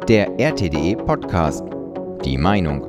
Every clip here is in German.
Der RTDE-Podcast. Die Meinung.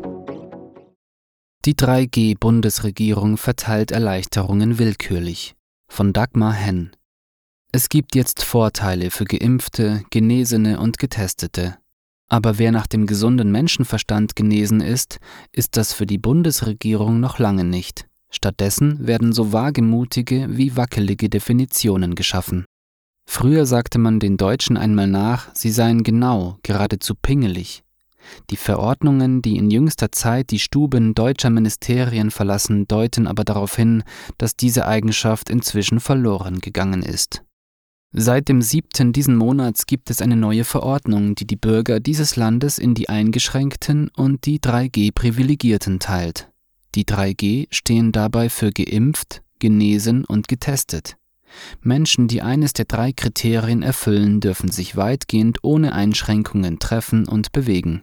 Die 3G-Bundesregierung verteilt Erleichterungen willkürlich. Von Dagmar Henn. Es gibt jetzt Vorteile für Geimpfte, Genesene und Getestete. Aber wer nach dem gesunden Menschenverstand genesen ist, ist das für die Bundesregierung noch lange nicht. Stattdessen werden so wagemutige wie wackelige Definitionen geschaffen. Früher sagte man den Deutschen einmal nach, sie seien genau, geradezu pingelig. Die Verordnungen, die in jüngster Zeit die Stuben deutscher Ministerien verlassen, deuten aber darauf hin, dass diese Eigenschaft inzwischen verloren gegangen ist. Seit dem 7. diesen Monats gibt es eine neue Verordnung, die die Bürger dieses Landes in die Eingeschränkten und die 3G-Privilegierten teilt. Die 3G stehen dabei für geimpft, genesen und getestet. Menschen, die eines der 3 Kriterien erfüllen, dürfen sich weitgehend ohne Einschränkungen treffen und bewegen.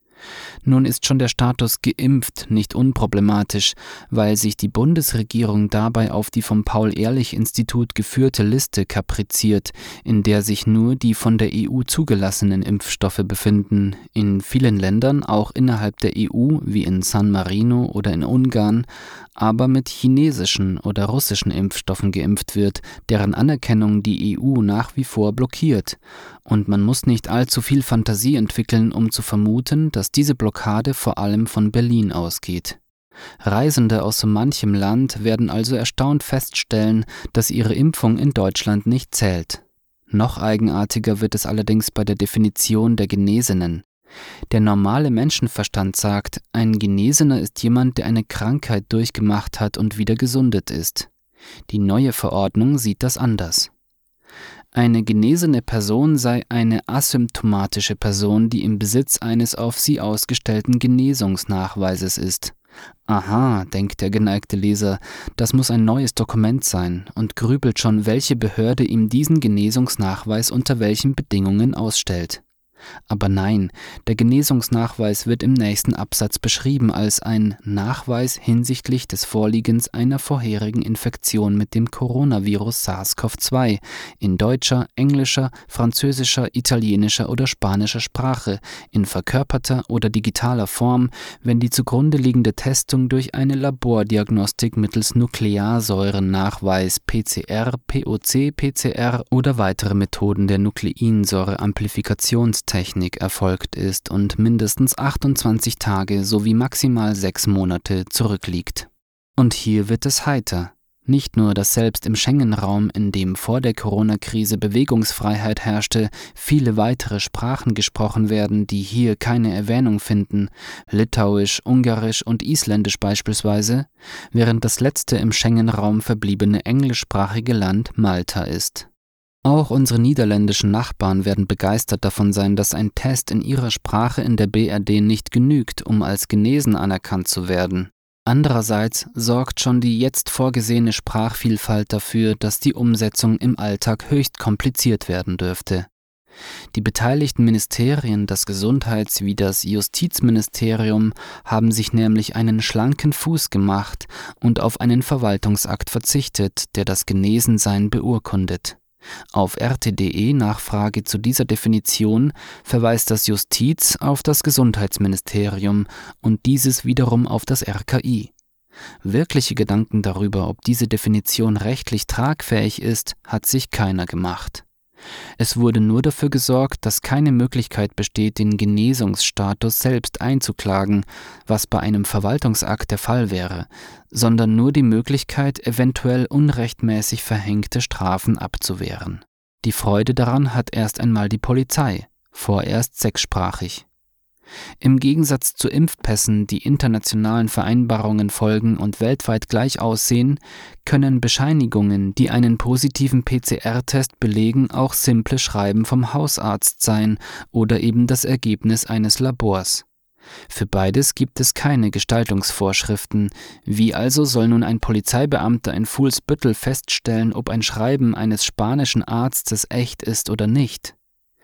Nun ist schon der Status geimpft nicht unproblematisch, weil sich die Bundesregierung dabei auf die vom Paul-Ehrlich-Institut geführte Liste kapriziert, in der sich nur die von der EU zugelassenen Impfstoffe befinden, in vielen Ländern, auch innerhalb der EU, wie in San Marino oder in Ungarn, aber mit chinesischen oder russischen Impfstoffen geimpft wird, deren Anerkennung die EU nach wie vor blockiert. Und man muss nicht allzu viel Fantasie entwickeln, um zu vermuten, dass diese Blockade vor allem von Berlin ausgeht. Reisende aus so manchem Land werden also erstaunt feststellen, dass ihre Impfung in Deutschland nicht zählt. Noch eigenartiger wird es allerdings bei der Definition der Genesenen. Der normale Menschenverstand sagt, ein Genesener ist jemand, der eine Krankheit durchgemacht hat und wieder gesundet ist. Die neue Verordnung sieht das anders. Eine genesene Person sei eine asymptomatische Person, die im Besitz eines auf sie ausgestellten Genesungsnachweises ist. Aha, denkt der geneigte Leser, das muss ein neues Dokument sein und grübelt schon, welche Behörde ihm diesen Genesungsnachweis unter welchen Bedingungen ausstellt. Aber nein, der Genesungsnachweis wird im nächsten Absatz beschrieben als ein Nachweis hinsichtlich des Vorliegens einer vorherigen Infektion mit dem Coronavirus SARS-CoV-2 in deutscher, englischer, französischer, italienischer oder spanischer Sprache, in verkörperter oder digitaler Form, wenn die zugrunde liegende Testung durch eine Labordiagnostik mittels Nuklearsäurennachweis PCR, POC, PCR oder weitere Methoden der Nukleinsäureamplifikationstechnik erfolgt ist und mindestens 28 Tage sowie maximal 6 Monate zurückliegt. Und hier wird es heiter. Nicht nur, dass selbst im Schengen-Raum, in dem vor der Corona-Krise Bewegungsfreiheit herrschte, viele weitere Sprachen gesprochen werden, die hier keine Erwähnung finden, Litauisch, Ungarisch und Isländisch beispielsweise, während das letzte im Schengen-Raum verbliebene englischsprachige Land Malta ist. Auch unsere niederländischen Nachbarn werden begeistert davon sein, dass ein Test in ihrer Sprache in der BRD nicht genügt, um als genesen anerkannt zu werden. Andererseits sorgt schon die jetzt vorgesehene Sprachvielfalt dafür, dass die Umsetzung im Alltag höchst kompliziert werden dürfte. Die beteiligten Ministerien, das Gesundheits- wie das Justizministerium, haben sich nämlich einen schlanken Fuß gemacht und auf einen Verwaltungsakt verzichtet, der das Genesensein beurkundet. Auf RTDE Nachfrage zu dieser Definition verweist das Justiz auf das Gesundheitsministerium und dieses wiederum auf das RKI. Wirkliche Gedanken darüber, ob diese Definition rechtlich tragfähig ist, hat sich keiner gemacht. Es wurde nur dafür gesorgt, dass keine Möglichkeit besteht, den Genesungsstatus selbst einzuklagen, was bei einem Verwaltungsakt der Fall wäre, sondern nur die Möglichkeit, eventuell unrechtmäßig verhängte Strafen abzuwehren. Die Freude daran hat erst einmal die Polizei, vorerst 6-sprachig. Im Gegensatz zu Impfpässen, die internationalen Vereinbarungen folgen und weltweit gleich aussehen, können Bescheinigungen, die einen positiven PCR-Test belegen, auch simple Schreiben vom Hausarzt sein oder eben das Ergebnis eines Labors. Für beides gibt es keine Gestaltungsvorschriften. Wie also soll nun ein Polizeibeamter in Fuhlsbüttel feststellen, ob ein Schreiben eines spanischen Arztes echt ist oder nicht?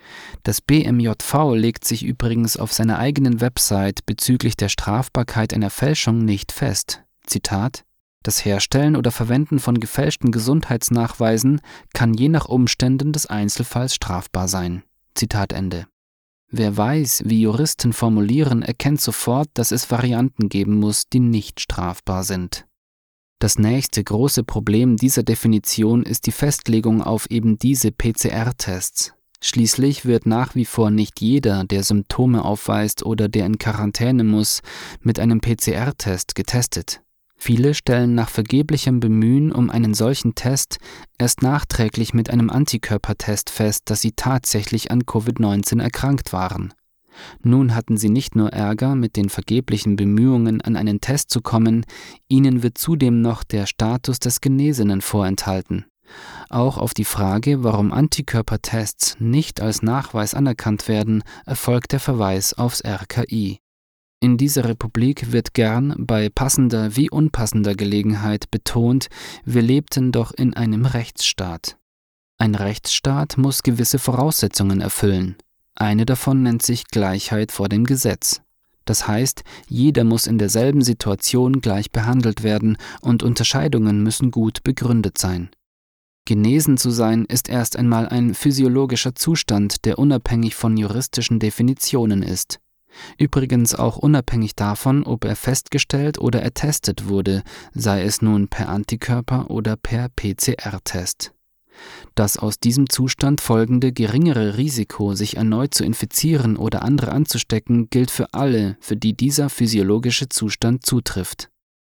Das BMJV legt sich übrigens auf seiner eigenen Website bezüglich der Strafbarkeit einer Fälschung nicht fest. Zitat: Das Herstellen oder Verwenden von gefälschten Gesundheitsnachweisen kann je nach Umständen des Einzelfalls strafbar sein. Zitat Ende. Wer weiß, wie Juristen formulieren, erkennt sofort, dass es Varianten geben muss, die nicht strafbar sind. Das nächste große Problem dieser Definition ist die Festlegung auf eben diese PCR-Tests. Schließlich wird nach wie vor nicht jeder, der Symptome aufweist oder der in Quarantäne muss, mit einem PCR-Test getestet. Viele stellen nach vergeblichem Bemühen um einen solchen Test erst nachträglich mit einem Antikörpertest fest, dass sie tatsächlich an Covid-19 erkrankt waren. Nun hatten sie nicht nur Ärger mit den vergeblichen Bemühungen, an einen Test zu kommen, ihnen wird zudem noch der Status des Genesenen vorenthalten. Auch auf die Frage, warum Antikörpertests nicht als Nachweis anerkannt werden, erfolgt der Verweis aufs RKI. In dieser Republik wird gern bei passender wie unpassender Gelegenheit betont, wir lebten doch in einem Rechtsstaat. Ein Rechtsstaat muss gewisse Voraussetzungen erfüllen. Eine davon nennt sich Gleichheit vor dem Gesetz. Das heißt, jeder muss in derselben Situation gleich behandelt werden und Unterscheidungen müssen gut begründet sein. Genesen zu sein ist erst einmal ein physiologischer Zustand, der unabhängig von juristischen Definitionen ist. Übrigens auch unabhängig davon, ob er festgestellt oder ertestet wurde, sei es nun per Antikörper oder per PCR-Test. Das aus diesem Zustand folgende geringere Risiko, sich erneut zu infizieren oder andere anzustecken, gilt für alle, für die dieser physiologische Zustand zutrifft.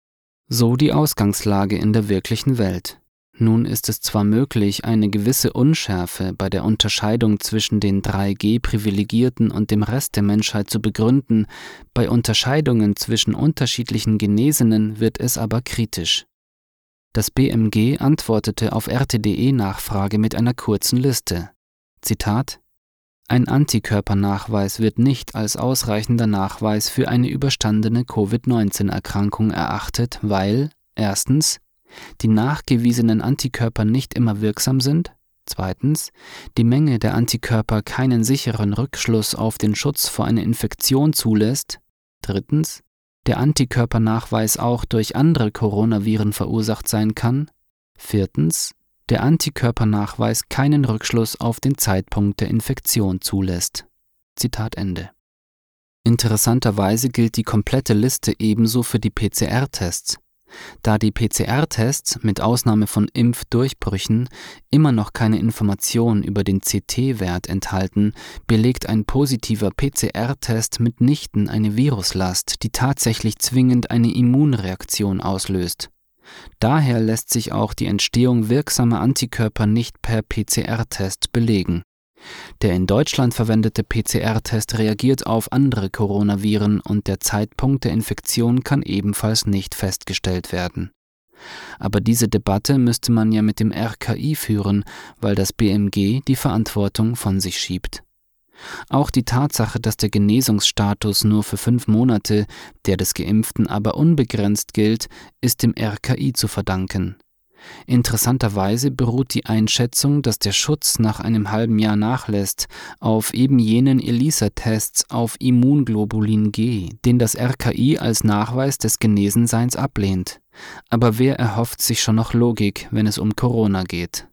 So die Ausgangslage in der wirklichen Welt. Nun ist es zwar möglich, eine gewisse Unschärfe bei der Unterscheidung zwischen den 3G-Privilegierten und dem Rest der Menschheit zu begründen, bei Unterscheidungen zwischen unterschiedlichen Genesenen wird es aber kritisch. Das BMG antwortete auf RT.de-Nachfrage mit einer kurzen Liste. Zitat: Ein Antikörpernachweis wird nicht als ausreichender Nachweis für eine überstandene Covid-19-Erkrankung erachtet, weil erstens die nachgewiesenen Antikörper nicht immer wirksam sind, zweitens die Menge der Antikörper keinen sicheren Rückschluss auf den Schutz vor einer Infektion zulässt, drittens der Antikörpernachweis auch durch andere Coronaviren verursacht sein kann, viertens der Antikörpernachweis keinen Rückschluss auf den Zeitpunkt der Infektion zulässt. Zitat Ende. Interessanterweise gilt die komplette Liste ebenso für die PCR-Tests. Da die PCR-Tests, mit Ausnahme von Impfdurchbrüchen, immer noch keine Informationen über den CT-Wert enthalten, belegt ein positiver PCR-Test mitnichten eine Viruslast, die tatsächlich zwingend eine Immunreaktion auslöst. Daher lässt sich auch die Entstehung wirksamer Antikörper nicht per PCR-Test belegen. Der in Deutschland verwendete PCR-Test reagiert auf andere Coronaviren und der Zeitpunkt der Infektion kann ebenfalls nicht festgestellt werden. Aber diese Debatte müsste man ja mit dem RKI führen, weil das BMG die Verantwortung von sich schiebt. Auch die Tatsache, dass der Genesungsstatus nur für 5 Monate, der des Geimpften aber unbegrenzt gilt, ist dem RKI zu verdanken. Interessanterweise beruht die Einschätzung, dass der Schutz nach einem halben Jahr nachlässt, auf eben jenen ELISA-Tests auf Immunglobulin G, den das RKI als Nachweis des Genesenseins ablehnt. Aber wer erhofft sich schon noch Logik, wenn es um Corona geht?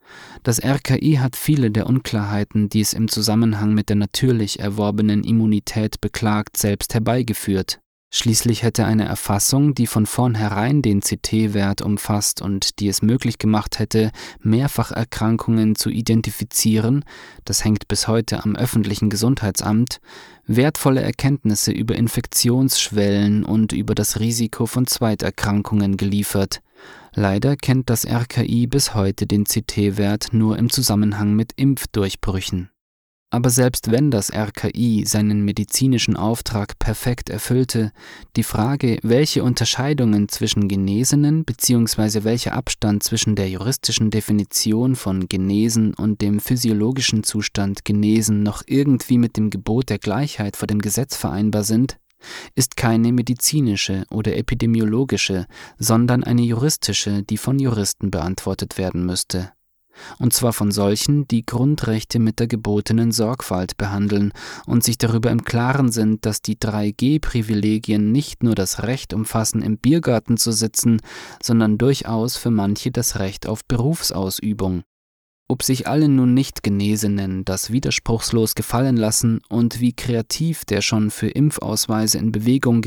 Das RKI hat viele der Unklarheiten, die es im Zusammenhang mit der natürlich erworbenen Immunität beklagt, selbst herbeigeführt. Schließlich hätte eine Erfassung, die von vornherein den CT-Wert umfasst und die es möglich gemacht hätte, Mehrfacherkrankungen zu identifizieren, das hängt bis heute am öffentlichen Gesundheitsamt, wertvolle Erkenntnisse über Infektionsschwellen und über das Risiko von Zweiterkrankungen geliefert. Leider kennt das RKI bis heute den CT-Wert nur im Zusammenhang mit Impfdurchbrüchen. Aber selbst wenn das RKI seinen medizinischen Auftrag perfekt erfüllte, die Frage, welche Unterscheidungen zwischen Genesenen bzw. welcher Abstand zwischen der juristischen Definition von genesen und dem physiologischen Zustand genesen noch irgendwie mit dem Gebot der Gleichheit vor dem Gesetz vereinbar sind, ist keine medizinische oder epidemiologische, sondern eine juristische, die von Juristen beantwortet werden müsste. Und zwar von solchen, die Grundrechte mit der gebotenen Sorgfalt behandeln und sich darüber im Klaren sind, dass die 3G-Privilegien nicht nur das Recht umfassen, im Biergarten zu sitzen, sondern durchaus für manche das Recht auf Berufsausübung. Ob sich alle nun Nicht-Genesenen das widerspruchslos gefallen lassen und wie kreativ der schon für Impfausweise in Bewegung